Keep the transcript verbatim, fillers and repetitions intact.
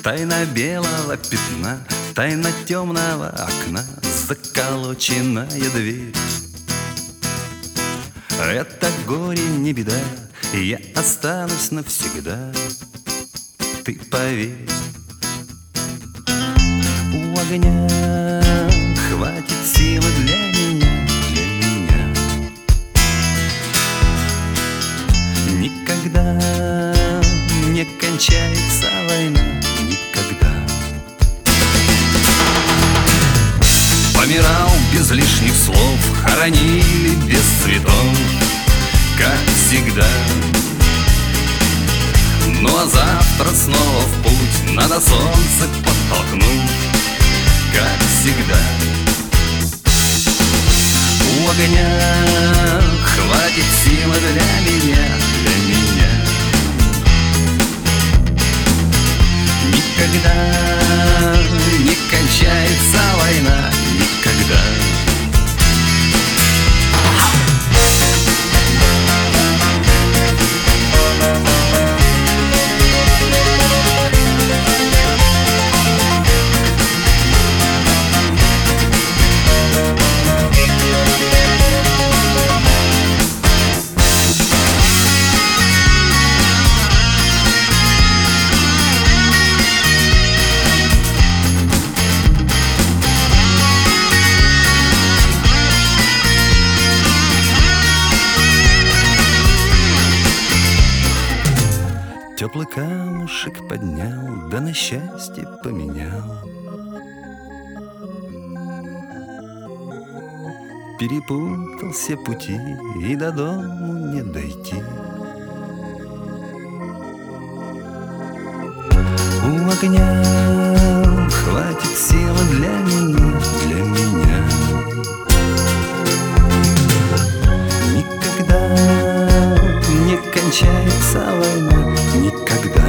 Тайна белого пятна, тайна темного окна, заколоченная дверь. Это горе не беда, я останусь навсегда. Ты поверь, у огня хватит силы для меня, для меня. Никогда не кончается война, никогда. Помирал без лишних слов, хоронили без цветов, как всегда. Ну а завтра снова в путь, надо солнце подтолкнуть, как всегда. У огня хватит силы для меня, для меня. Никогда не кончается война, никогда. Теплый камушек поднял, да на счастье поменял. Перепутал все пути, и до дому не дойти. У огня хватит силы для меня, для меня. Никогда не кончается война, никогда.